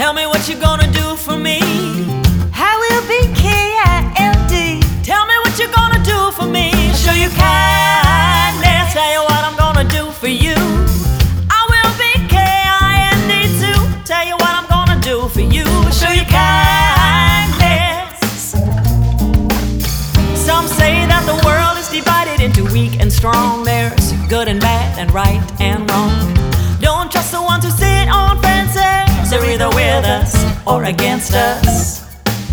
Tell me what you're gonna do for me. I will be KILD. Tell me what you're gonna do for me. Show you kindness. Tell you what I'm gonna do for you. I will be KIND too. Tell you what I'm gonna do for you. Show you kindness. Some say that the world is divided into weak and strong. There's good and bad and right and wrong. Don't trust the ones who sit on fences. They're either with us or against us.